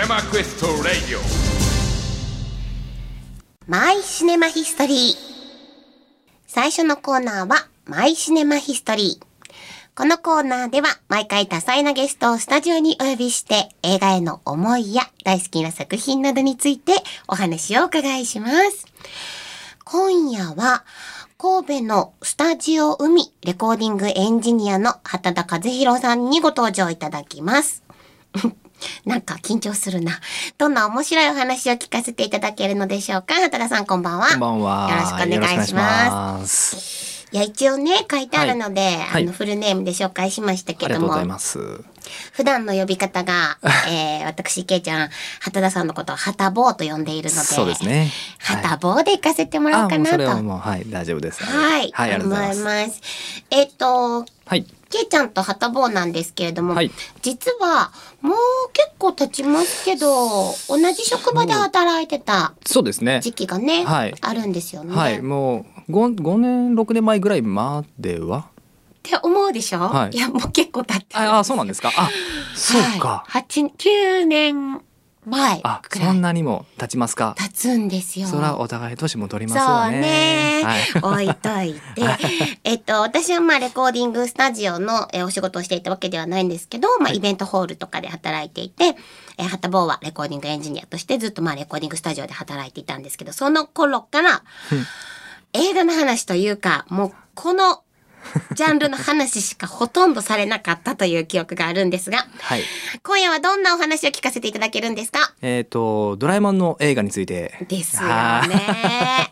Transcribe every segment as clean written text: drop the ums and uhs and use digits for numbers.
ネマクエストラディオマイシネマヒストリー。最初のコーナーはマイシネマヒストリー。このコーナーでは毎回多彩なゲストをスタジオにお呼びして映画への思いや大好きな作品などについてお話をお伺いします。今夜は神戸のスタジオ海レコーディングエンジニアの畑田和弘さんにご登場いただきます。なんか緊張するな。どんな面白いお話を聞かせていただけるのでしょうか。畑田さんこんばんは。 こんばんは。 よろしくお願いします。いや一応ね書いてあるので、フルネームで紹介しましたけども、 ありがとうございます。 普段の呼び方が、私けいちゃん畑田さんのことをはたぼうと呼んでいるので、 そうですね。 はたぼうで行かせてもらおうかなと。 それはもう大丈夫です。 はい、 ありがとうございます。 はい。けいちゃんとはたぼうなんですけれども、実はもう結構経ちますけど同じ職場で働いてた時期がね、あるんですよね。 はい、もう 5年6年前ぐらいまではって思うでしょ、いやもう結構経ってる。 あ、そうなんですか。あ、そうか。 9年前くらい。 そんなにも経ちますか。 経つんですよ。 そらお互い年も取りますよね。 そうね、置いといて私はレコーディングスタジオのお仕事をしていたわけではないんですけど、イベントホールとかで働いていて、はたぼうはレコーディングエンジニアとしてずっとレコーディングスタジオで働いていたんですけど、その頃から映画の話というかもうこのジャンルの話しかほとんどされなかったという記憶があるんですが、今夜はどんなお話を聞かせていただけるんですか。 ドラえもんの映画についてですよね。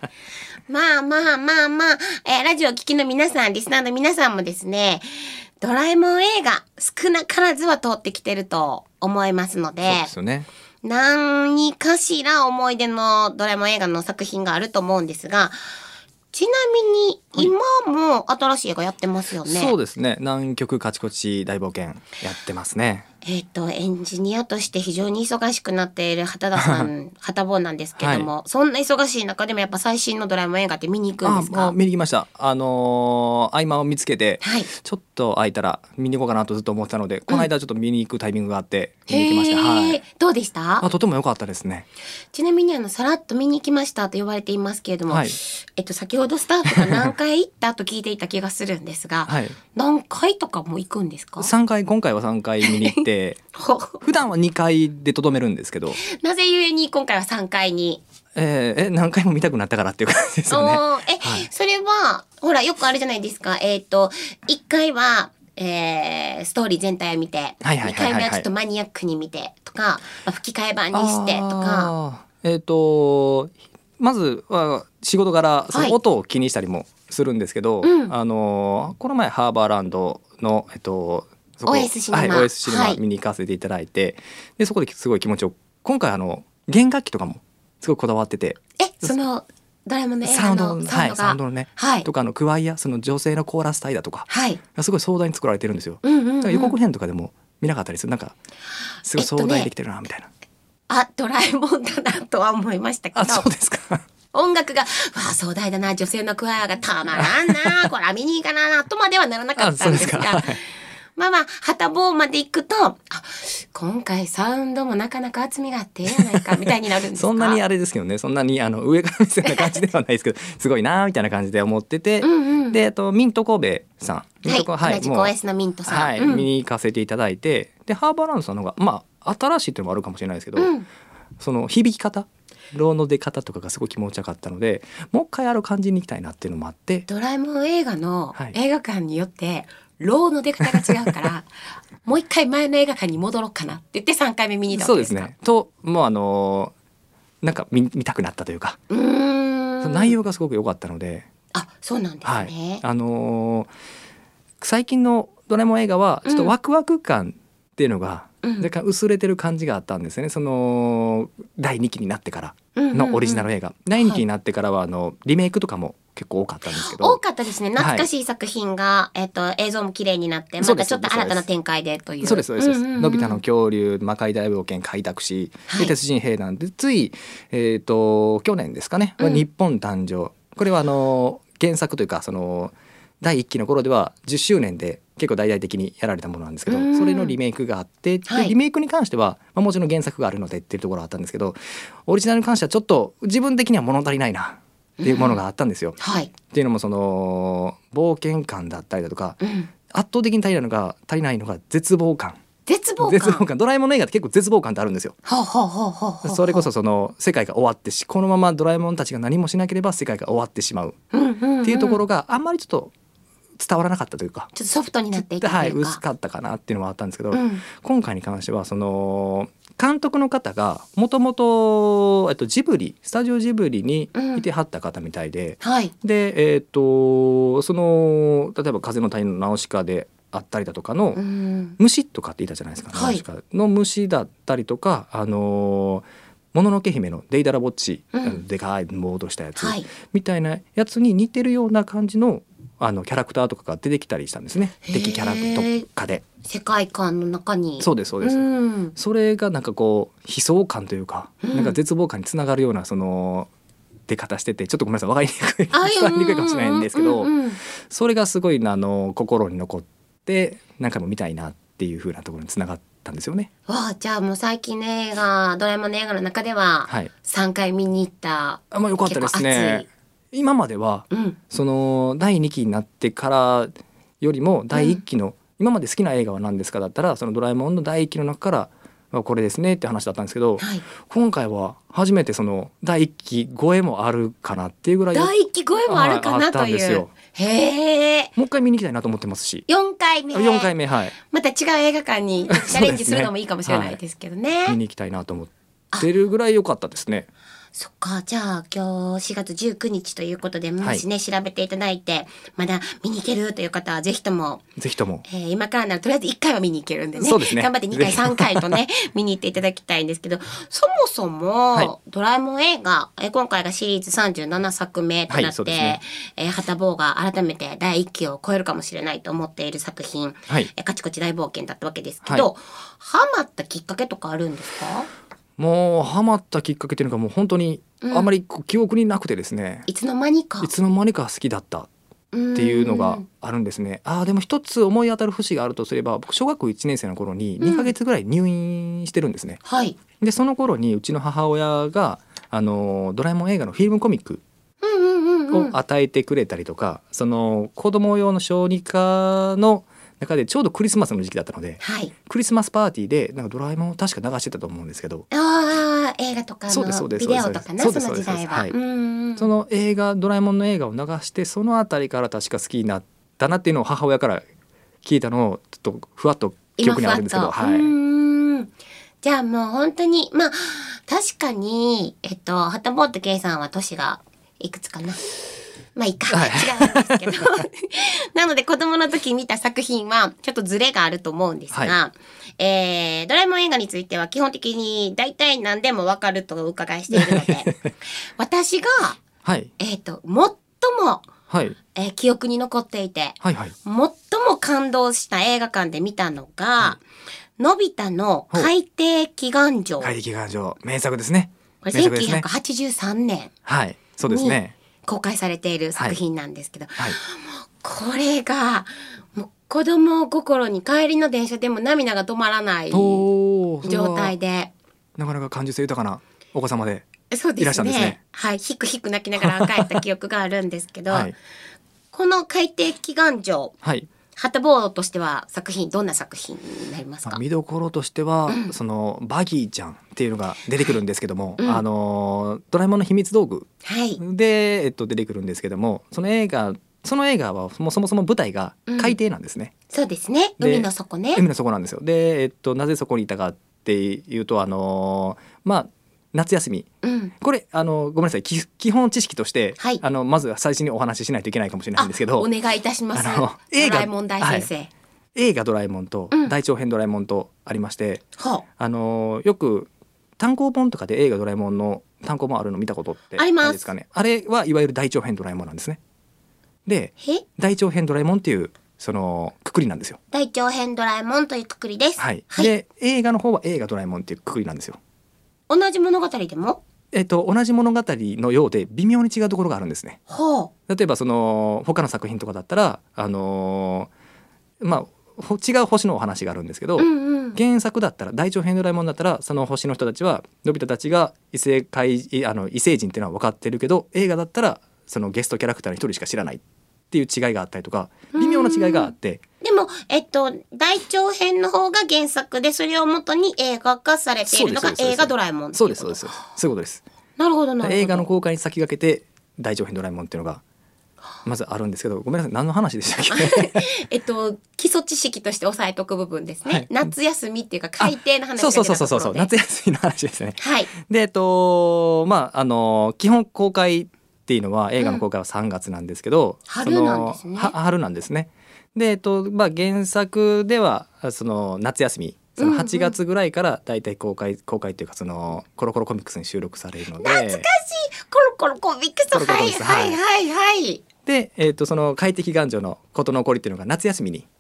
ラジオを聞きの皆さん、リスナーの皆さんもですね、ドラえもん映画少なからずは通ってきてると思いますので、 そうですよね。 何かしら思い出のドラえもん映画の作品があると思うんですが、ちなみに今も新しい映画やってますよね。 そうですね。南極カチコチ大冒険やってますね。 エンジニアとして非常に忙しくなっている畑田さんはたぼうなんですけども、そんな忙しい中でもやっぱ最新のドラえもん映画って見に行くんですか。 見に行きました。合間を見つけて、ちょっと空いたら見に行こうかなとずっと思ってたので、この間ちょっと見に行くタイミングがあって見に行きました。 どうでした。 とても良かったですね。 ちなみにさらっと見に行きましたと呼ばれていますけれども、先ほどスタッフが何回行ったと聞いていた気がするんですが、何回とかも行くんですか。 3回、今回は3回見に行って普段は2回でとどめるんですけど、 なぜゆえに今回は3回に。 何回も見たくなったからっていう感じですよね。 それはほらよくあるじゃないですか。1回はストーリー全体を見て、2回目はちょっとマニアックに見てとか、吹き替え版にしてとか。 まずは仕事柄その音を気にしたりもするんですけど、この前ハーバーランドの OS シネマ、 OS シネマ見に行かせていただいて、でそこですごい気持ちよく、今回弦楽器とかもすごいこだわってて、 そのドラえもんの映画のサウンドのね、とかクワイア、その女性のコーラス隊だとか、すごい壮大に作られてるんですよ。だから予告編とかでも見なかったりする。なんかすごい壮大できてるなみたいな。 ドラえもんだなとは思いましたけど。 そうですか。 音楽が壮大だな、女性のクワイアがたまらんな、これ見に行かなとまではならなかったんですが、はたぼうまで行くと、今回サウンドもなかなか厚みがあってやないかみたいになるんですか。 そんなにあれですけどね、そんなに上から目線な感じではないですけどすごいなみたいな感じで思ってて、でミント神戸さん、 同じく OS のミントさん、 見に行かせていただいて、でハーバーランドさんの方が新しいっていうのもあるかもしれないですけど、その響き方、ローの出方とかがすごい気持ちよかったので、もう一回ある感じに行きたいなっていうのもあって、 ドラえもん映画の映画館によってローの出方が違うからもう一回前の映画館に戻ろうかなって言って3回目見に行ったわけですか。 そうですね。ともうなんか見たくなったというか、内容がすごく良かったので。 そうなんですね。 最近のドラえもん映画はちょっとワクワク感っていうのが若干薄れてる感じがあったんですよね。その第2期になってからのオリジナル映画、第2期になってからはリメイクとかも結構多かったんですけど。 多かったですね。懐かしい作品が、映像も綺麗になってまたちょっと新たな展開でという。 そうですのび太の恐竜、魔界大冒険、開拓史、鉄人兵団で、つい去年ですかね、日本誕生。これは原作というか第1期の頃では10周年で結構大々的にやられたものなんですけど、それのリメイクがあって、でリメイクに関しては、もちろん原作があるのでっていうところがあったんですけど、オリジナルに関してはちょっと自分的には物足りないなっていうものがあったんですよ。っていうのもその冒険感だったりだとか、圧倒的に足りないのが絶望感。ドラえもんの映画って結構絶望感ってあるんですよ。それこそその世界が終わってこのままドラえもんたちが何もしなければ世界が終わってしまうっていうところがあんまりちょっと伝わらなかったというか、 ちょっとソフトになっていたというか、 薄かったかなっていうのはあったんですけど、今回に関してはその監督の方がもともとスタジオジブリにいてはった方みたいで、でその例えば風の谷のナウシカであったりだとかの虫とかって言ったじゃないですか、ナウシカの虫だったりとか、もののけ姫のデイダラボッチ、でかいボードしたやつ、みたいなやつに似てるような感じのキャラクターとかが出てきたりしたんですね。敵キャラとかで世界観の中に。 そうですそうです、それがなんかこう悲壮感というか、なんか絶望感につながるようなその出方してて、ちょっとごめんなさい、分かりにくい伝わりにくいかもしれないんですけど、それがすごい心に残って何回も見たいなっていう風なところにつながったんですよね。 じゃあもう最近の映画、ドラえもんの映画の中では3回見に行った、 よかったですね。今までは、その第2期になってからよりも第1期の、今まで好きな映画は何ですかだったら、そのドラえもんの第1期の中からこれですねって話だったんですけど、今回は初めてその第1期超えもあるかなっていうぐらい、 第1期超えもあるかなという、へえ。 もう一回見に行きたいなと思ってますし、 4回目、また違う映画館にチャレンジするのもいいかもしれないですけどね。 見に行きたいなと思ってるぐらい良かったですね。 そっか、じゃあ今日4月19日ということで、もしね、調べていただいてまだ見に行けるという方はぜひとも、今からならとりあえず1回は見に行けるんでね、頑張って2回3回とね見に行っていただきたいんですけど、そもそも、ドラえもん映画、今回がシリーズ37作目となって、はたぼうが改めて第1期を超えるかもしれないと思っている作品、カチコチ大冒険だったわけですけど、ハマったきっかけとかあるんですか？ もうハマったきっかけっていうのがもう本当にあんまり記憶になくてですね、 いつの間にか好きだったっていうのがあるんですね。でも一つ思い当たる節があるとすれば、僕小学校1年生の頃に2ヶ月ぐらい入院してるんですね。でその頃にうちの母親がドラえもん映画のフィルムコミックを与えてくれたりとか、その子供用の小児科の中でちょうどクリスマスの時期だったので、クリスマスパーティーでなんかドラえもんを確か流してたと思うんですけど、 映画とかのビデオとかね、その時代は、 そのドラえもんの映画を流して、そのあたりから確か好きになったなっていうのを母親から聞いたのをちょっとふわっと記憶にあるんですけど、 じゃあもう本当に確かにはたぼうとけいさんは年がいくつかな、いいか、違うんですけどなので子供の時見た作品はちょっとズレがあると思うんですが、ドラえもん映画については基本的に大体何でも分かるとお伺いしているので私が、最も、記憶に残っていて、最も感動した映画館で見たのが、のび太の海底祈願城。 名作ですね。 これ1983年そうですね、 公開されている作品なんですけど、これがもう子供心に帰りの電車でも涙が止まらない状態で、 なかなか感受性豊かなお子様でいらっしゃるんですね。ひくひく泣きながら帰った記憶があるんですけど、この海底祈願城、はたぼうとしては作品どんな作品になりますか？ 見どころとしては、そのバギーちゃんっていうのが出てくるんですけども、ドラえもんの秘密道具で、出てくるんですけども、その映画はもうそもそも舞台が海底なんですね。 そうですね、海の底ね。 海の底なんですよ。で、なぜそこにいたかっていうと、夏休み、これごめんなさい、基本知識として、まずは最初にお話ししないといけないかもしれないんですけど、 お願いいたします。ドラえもん大先生、 映画ドラえもんと大長編ドラえもんとありまして、よく単行本とかで映画ドラえもんの単行本あるの見たことってありますですかね。あれはいわゆる大長編ドラえもんなんですね。で、大長編ドラえもんっていうそのくくりなんですよ。 大長編ドラえもんというくくりです。 で、映画の方は映画ドラえもんっていうくくりなんですよ。 同じ物語でも同じ物語のようで微妙に違うところがあるんですね。 ほう。 例えばその他の作品とかだったら違う星のお話があるんですけど、原作だったら大長編ドラえもんだったらその星の人たちはのび太たちが異星人っていうのは分かってるけど、映画だったらそのゲストキャラクターの一人しか知らないっていう違いがあったりとか、微妙な違いがあって、 でも大長編の方が原作で、それを元に映画化されているのが映画ドラえもんっていうこと。 そうですそういうことです。 なるほどなるほど。 映画の公開に先駆けて大長編ドラえもんっていうのがまずあるんですけど、ごめんなさい、何の話でしたっけ基礎知識として押さえとく部分ですね、 はい、 夏休みっていうか海底の話が出たところで。 そう夏休みの話ですね。 はい。 で基本公開っていうのは映画の公開は3月なんですけど、 春なんですね。 春なんですね。で原作ではその夏休み、その8月ぐらいからだいたい公開っていうか、そのコロコロコミックスに収録されるので、 懐かしいコロコロコミックス。はいで、その快適願情のことの起こりっていうのが夏休みに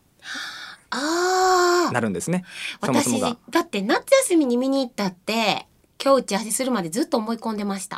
なるんですね。そもそもが私だって夏休みに見に行ったって今日打ち合わせするまでずっと思い込んでました。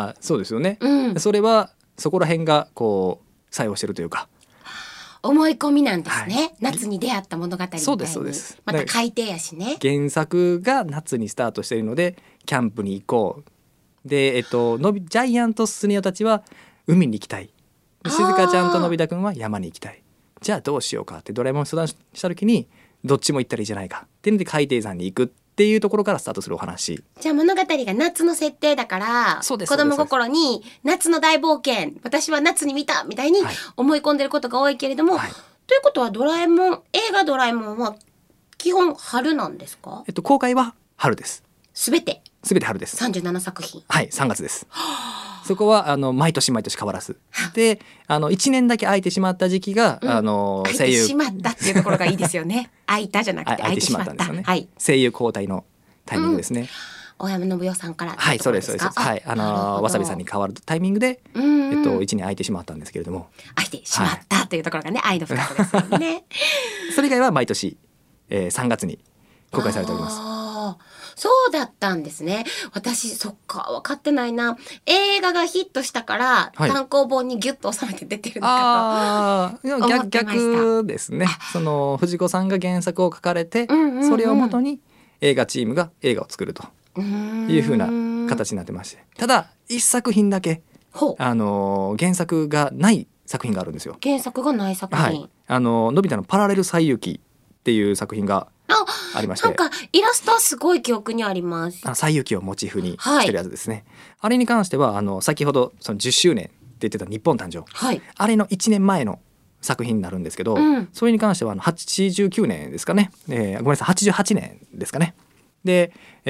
そうですよね、 それはそこら辺がこう作用してるというか、 思い込みなんですね、夏に出会った物語みたいに。 そうですまた海底やしね。 原作が夏にスタートしているのでキャンプに行こうで、ジャイアントスネ夫たちは海に行きたい、静香ちゃんとのび太くんは山に行きたい、じゃあどうしようかってドラえもんに相談した時にどっちも行ったらいいじゃないかっていうので海底山に行くっていうところからスタートするお話。 じゃあ物語が夏の設定だから、子供心に夏の大冒険、私は夏に見たみたいに思い込んでることが多いけれども、ということは映画ドラえもんは基本春なんですか？ 公開は春です。 すべて春です。 37作品。 はい、3月です。そこは毎年変わらずで、1年だけ空いてしまった時期が、 空いてしまったっていうところがいいですよね。空いたじゃなくて空いてしまったんですよね。 声優交代のタイミングですね。 大山信代さんから。 そうです。わさびさんに変わるタイミングで、1年空いてしまったんですけれども、 空いてしまったというところがね、愛の深さですよね。 それ以外は毎年、3月に公開されております。 そうだったんですね。私そっか分かってないな。映画がヒットしたから、単行本にギュッと収めて出てるのかと思ってました。 逆ですね。その藤子さんが原作を書かれて、それをもとに映画チームが映画を作るという風な形になってまして、ただ一作品だけ原作がない作品があるんですよ。 原作がない作品、 のび太のパラレル西遊記っていう作品がありまして、 なんかイラストはすごい記憶にあります。 西遊記をモチーフにしてるやつですね。あれに関しては先ほどその10周年って言ってた日本誕生、あれの1年前の作品になるんですけど、それに関しては89年ですかね、ごめんなさい88年ですかね。で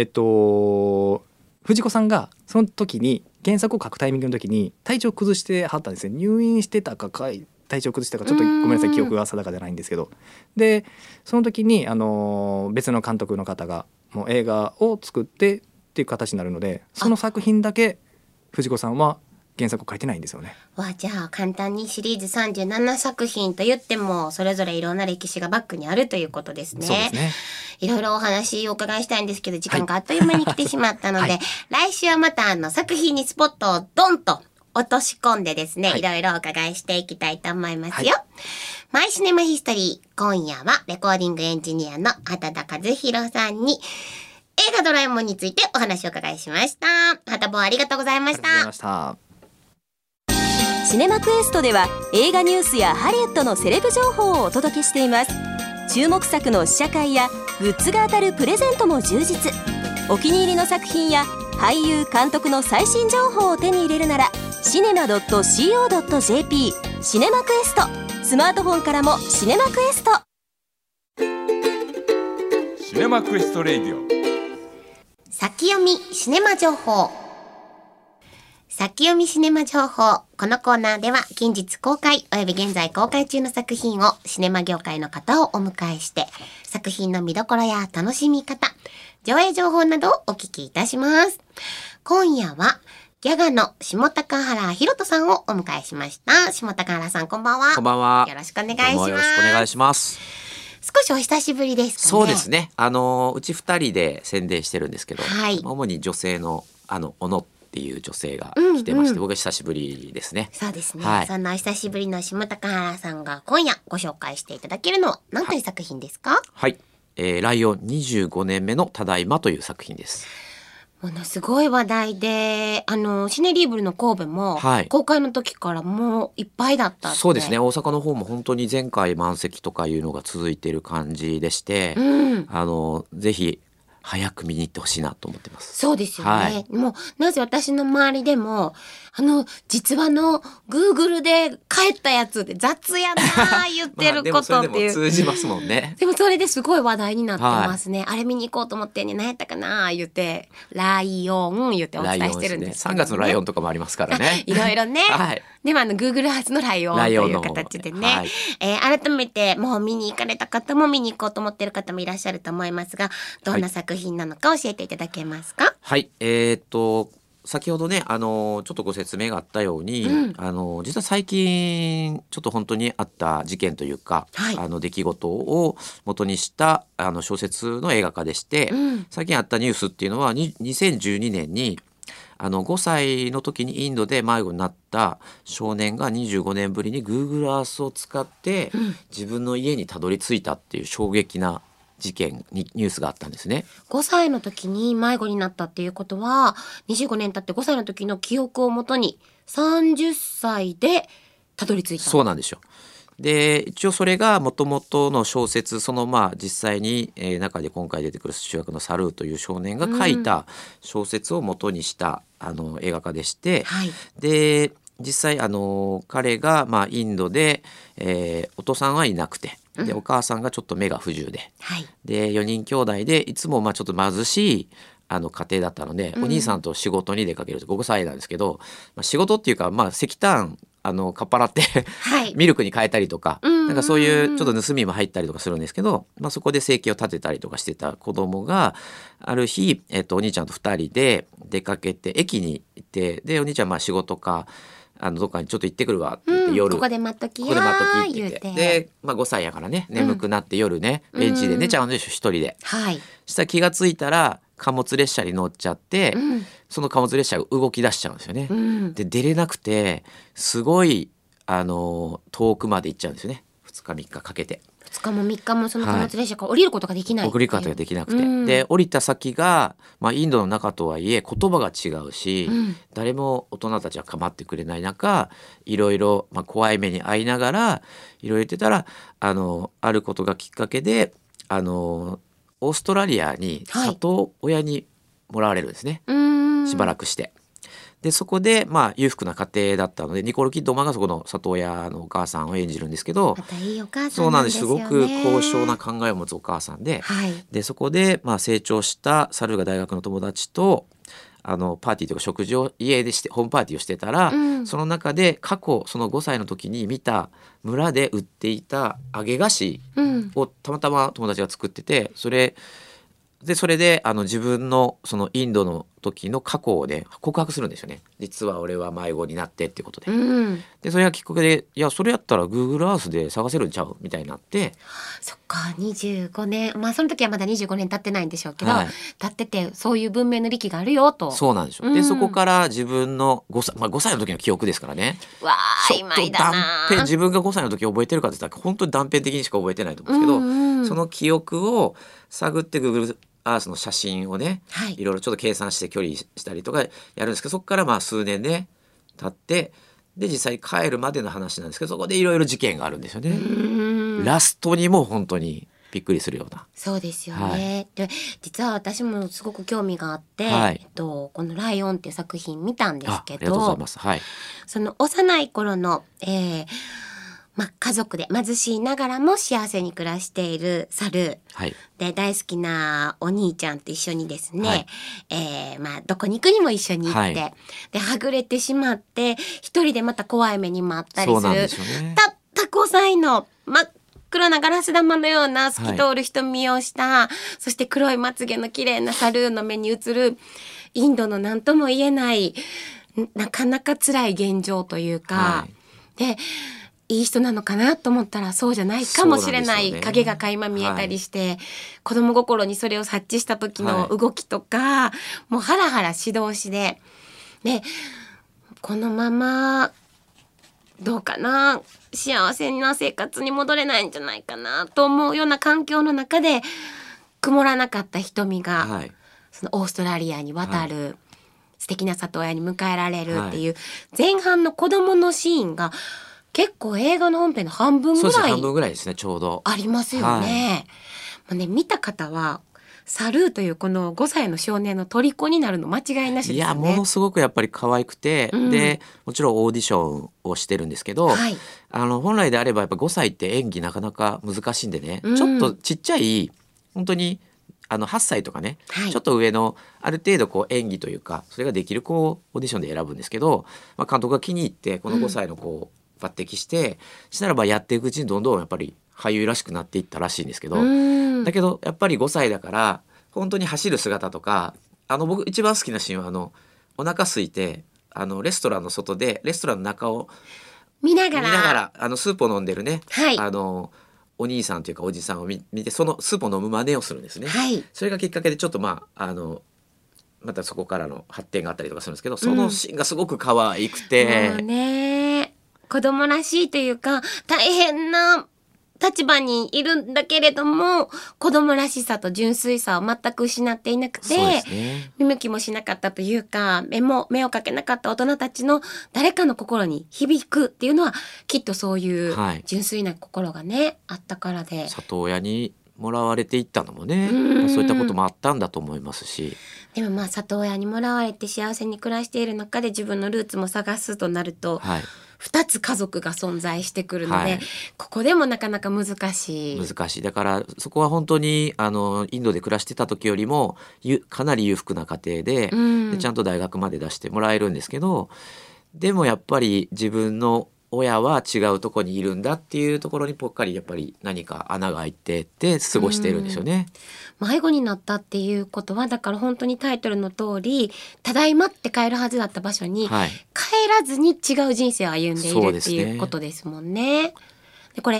藤子さんがその時に原作を書くタイミングの時に体調崩してはったんですね。入院してたか体調崩してたかちょっとごめんなさい記憶が定かじゃないんですけど、でその時に別の監督の方がもう映画を作ってっていう形になるので、その作品だけ藤子さんは原作を書いてないんですよね。 じゃあ簡単にシリーズ37作品と言ってもそれぞれいろんな歴史がバックにあるということですね。 そうですね。 いろいろお話をお伺いしたいんですけど時間があっという間に来てしまったので、来週はまた作品にスポットをドンと落とし込んでですね、いろいろお伺いしていきたいと思いますよ。マイシネマヒストリー、今夜はレコーディングエンジニアの畑田和弘さんに映画ドラえもんについてお話を伺いしました。畑坊ありがとうございました。 ありがとうございました。 シネマクエストでは映画ニュースやハリウッドのセレブ情報をお届けしています。注目作の試写会やグッズが当たるプレゼントも充実。お気に入りの作品や俳優監督の最新情報を手に入れるならシネマ .co.jp シネマクエスト、スマートフォンからもシネマクエスト。 シネマクエストレイディオ先読みシネマ情報。先読みシネマ情報。このコーナーでは近日公開および現在公開中の作品をシネマ業界の方をお迎えして作品の見どころや楽しみ方、上映情報などをお聞きいたします。今夜はギャガの下高原ひろとさんをお迎えしました。下高原さんこんばんは。 こんばんは。 よろしくお願いします。 よろしくお願いします。 少しお久しぶりですかね。 そうですね。うち2人で宣伝してるんですけど、主に女性の小野っていう女性が来てまして、僕は久しぶりですね。 そうですね、 はい、 そんなお久しぶりの下高原さんが今夜ご紹介していただけるのは何という作品ですか？ はい、ライオン25年目のただいまという作品です。 ものすごい話題で、シネリーブルの神戸も、 はい、 公開の時からもういっぱいだったって。 そうですね、大阪の方も本当に前回満席とかいうのが続いている感じでして、ぜひ早く見に行ってほしいなと思ってます。 そうですよね、 はい、 もうなぜ私の周りでも実話の Google で帰ったやつで雑やな言ってることっていうでもそれでも通じますもんね。 でもそれですごい話題になってますね、はい、あれ見に行こうと思ってね、何やったかな言ってライオン言ってお伝えしてるんですけど、ね、 3月のライオンとかもありますからねいろいろね、 はい、 でもGoogle 発のライオンという形でね、はい、改めてもう見に行かれた方も見に行こうと思ってる方もいらっしゃると思いますが、どんな作品なのか教えていただけますか？ はい、先ほどねちょっとご説明があったように、実は最近ちょっと本当にあった事件というか、はい、出来事を元にした小説の映画化でして、最近あったニュースっていうのは2012年に5歳の時にインドで迷子になった少年が25年ぶりに Google Earth を使って自分の家にたどり着いたっていう衝撃な事件にニュースがあったんですね。 5歳の時に迷子になったっていうことは25年経って5歳の時の記憶をもとに30歳でたどり着いた。 そうなんですよ。で一応それがもともとの小説、実際に、中で今回出てくる主役のサルーという少年が書いた小説を元にした、映画化でして、はい、で実際彼が、インドで、お父さんはいなくて、でお母さんがちょっと目が不自由で、はい、で4人兄弟でいつもちょっと貧しい家庭だったので、お兄さんと仕事に出かけると5歳なんですけど、仕事っていうか、石炭かっぱらってミルクに変えたりとか、なんかそういうちょっと盗みも入ったりとかするんですけど、そこで生計を立てたりとかしてた子供がある日、お兄ちゃんと2人で出かけて駅に行って、でお兄ちゃん仕事かどっかにちょっと行ってくるわって言って、夜ここで待っときやって言ってで、5歳やからね眠くなって夜ね、ベンチで寝ちゃうんでしょ一人で、はい、したら気がついたら貨物列車に乗っちゃって、その貨物列車が動き出しちゃうんですよね、で出れなくてすごい遠くまで行っちゃうんですよね、2日3日かけて。 2日も3日もその貨物列車から降りることができない、 降りることができなくて、で降りた先が、インドの中とはいえ言葉が違うし、誰も大人たちは構ってくれない中、いろいろ、怖い目に遭いながらいろいろ言ってたらあることがきっかけでオーストラリアに里親にもらわれるんですね、しばらくして。でそこで裕福な家庭だったので、ニコール・キッドマンがそこの里親のお母さんを演じるんですけど、 またいいお母さそうんなんです。 ですよね。 すごく高尚な考えを持つお母さんで、はい、でそこで成長したサルが大学の友達とパーティーというか食事を家でしてホームパーティーをしてたら、その中で過去その5歳の時に見た村で売っていた揚げ菓子をたまたま友達が作ってて、それで自分のそのインドの時の過去をね告白するんですよね。実は俺は迷子になってっていうことで、でそれがきっかけで、いやそれやったら Google Earth で探せるんちゃうみたいになって、 そっか25年その時はまだ25年経ってないんでしょうけど、 はい、 経っててそういう文明の利器があるよと。 そうなんですよ、でそこから自分の5歳の時の記憶ですからね、 わー曖昧だな。 断片自分が5歳の時覚えてるかって言ったら本当に断片的にしか覚えてないと思うんですけど、その記憶を探って Googleアースの写真をね、はい、いろいろちょっと計算して距離したりとかやるんですけど、そこから数年ね経って、で実際に帰るまでの話なんですけど、そこでいろいろ事件があるんですよね。ラストにも本当にびっくりするような。 そうですよね、はい、で実は私もすごく興味があって、 はい、 このライオンっていう作品見たんですけど、 ありがとうございます、はい、 その幼い頃の、家族で貧しいながらも幸せに暮らしているサルー、はい、で大好きなお兄ちゃんと一緒にですね、はい、どこに行くにも一緒に行って、はい、ではぐれてしまって一人でまた怖い目にもあったりする。 そうなんですよね。 たった5歳の真っ黒なガラス玉のような透き通る瞳をした、はい、そして黒いまつげの綺麗なサルーの目に映るインドの何とも言えないなかなか辛い現状というか、はい、でいい人なのかなと思ったらそうじゃないかもしれない、 そうなんですよね影が垣間見えたりして、子供心にそれを察知した時の動きとか、もうハラハラし通しで、ね、このままどうかな、幸せな生活に戻れないんじゃないかなと思うような環境の中で曇らなかった瞳が、 はい、 そのオーストラリアに渡る、素敵な里親に迎えられるっていう前半の子供のシーンが結構映画の本編の半分ぐそうですね、 らい半分ぐらいですね、ちょうどありますよね。まあね、見た方はサルーというこの5歳の少年の虜になるの間違いなしですよね。 いや、ものすごくやっぱり可愛くて、でもちろんオーディションをしてるんですけど、 はい、 本来であればやっぱ5歳って演技なかなか難しいんでね、ちょっとちっちゃい本当に8歳とかね、 はい、 ちょっと上のある程度こう演技というかそれができる子をオーディションで選ぶんですけど、監督が気に入ってこの5歳の子を抜擢して、したらばやっていくうちにどんどんやっぱり俳優らしくなっていったらしいんですけど、だけどやっぱり5歳だから本当に走る姿とか、僕一番好きなシーンはお腹空いてレストランの外でレストランの中を見ながらスープを飲んでるね、 はい、 お兄さんというかおじさんを見てそのスープを飲む真似をするんですね、 はい、 それがきっかけでちょっとまたそこからの発展があったりとかするんですけど、そのシーンがすごく可愛くて、 もうね、子供らしいというか大変な立場にいるんだけれども子供らしさと純粋さを全く失っていなくて、 そうですね、 見向きもしなかったというか目をかけなかった大人たちの誰かの心に響くっていうのはきっとそういう純粋な心がね、あったからで、 里親にもらわれていったのもね、そういったこともあったんだと思いますし、 でも里親にもらわれて幸せに暮らしている中で自分のルーツも探すとなると、 はい、 2つ家族が存在してくるので、 はい、 ここでもなかなか難しい。 だからそこは本当にインドで暮らしてた時よりもかなり裕福な家庭で、でちゃんと大学まで出してもらえるんですけど、でもやっぱり自分の親は違うところにいるんだっていうところにぽっかりやっぱり何か穴が開いてって過ごしているんですよね。 迷子になったっていうことはだから本当にタイトルの通りただいまって帰るはずだった場所に、 はい、 帰らずに違う人生を歩んでいるっていうことですもんね。でこれ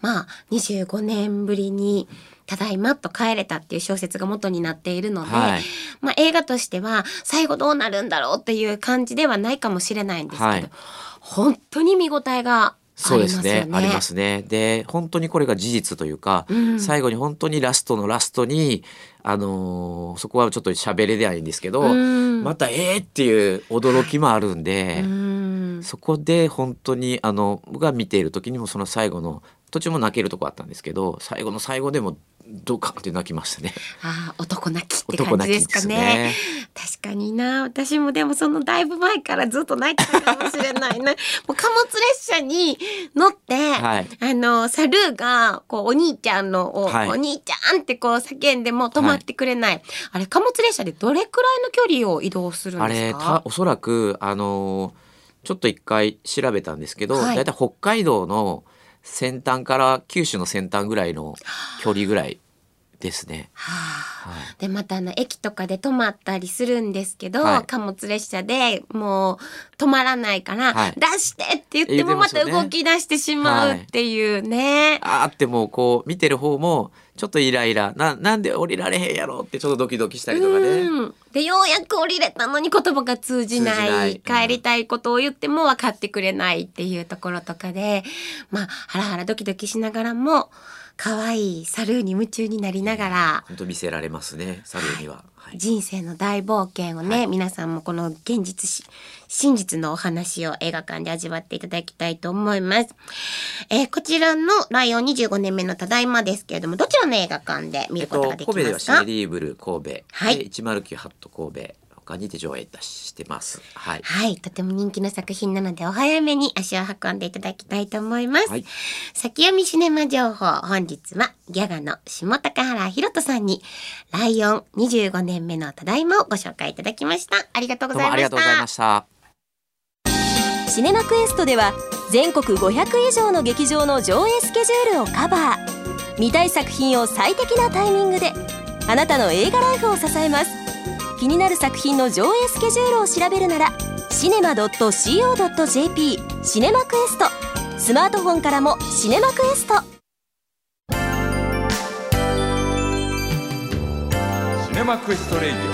25年ぶりにただいまと帰れたっていう小説が元になっているので、 はい、 映画としては最後どうなるんだろうっていう感じではないかもしれないんですけど、はい、本当に見応えがありますよね。そうですね、 ありますね。で本当にこれが事実というか、最後に本当にラストのラストにそこはちょっと喋れないんですけど、またっていう驚きもあるんで、そこで本当に僕が見ている時にもその最後の途中も泣けるとこあったんですけど、最後の最後でもドカンって泣きましたね。 男泣きって感じですかね。確かにな、私もでもそのだいぶ前からずっと泣いてたかもしれないな。もう貨物列車に乗って、はい、サルーがこうお兄ちゃんのお兄ちゃんってこう叫んでも止まってくれない、はい、あれ貨物列車でどれくらいの距離を移動するんですか？ おそらくちょっと一回調べたんですけど、だいたい北海道の先端から九州の先端ぐらいの距離ぐらいですね。 でまた駅とかで止まったりするんですけど、貨物列車でもう止まらないから、出してって言ってもまた動き出してしまうっていうね。 ってもうこう見てる方もちょっとイライラなんで降りられへんやろってちょっとドキドキしたりとかね。 でようやく降りれたのに言葉が通じない帰りたいことを言っても分かってくれないっていうところとかで、ハラハラドキドキしながらも可愛いサルーに夢中になりながら、 本当見せられますね、サルーには。 人生の大冒険をね、皆さんもこの真実のお話を映画館で味わっていただきたいと思います。こちらのライオン25年目のただいまですけれども、どちらの映画館で見ることができますか？ 神戸ではシネリーブル神戸、109ハット神戸他にて上映してます。はい、 とても人気の作品なのでお早めに足を運んでいただきたいと思います。先読みシネマ情報、本日はギャガの下高原ひろとさんにライオン25年目のただいまをご紹介いただきました。ありがとうございました。どうもありがとうございました。 シネマクエストでは全国500以上の劇場の上映スケジュールをカバー。見たい作品を最適なタイミングであなたの映画ライフを支えます。気になる作品の上映スケジュールを調べるなら cinema.co.jp シネマクエストスマートフォンからもシネマクエスト。 シネマクエストレイディオ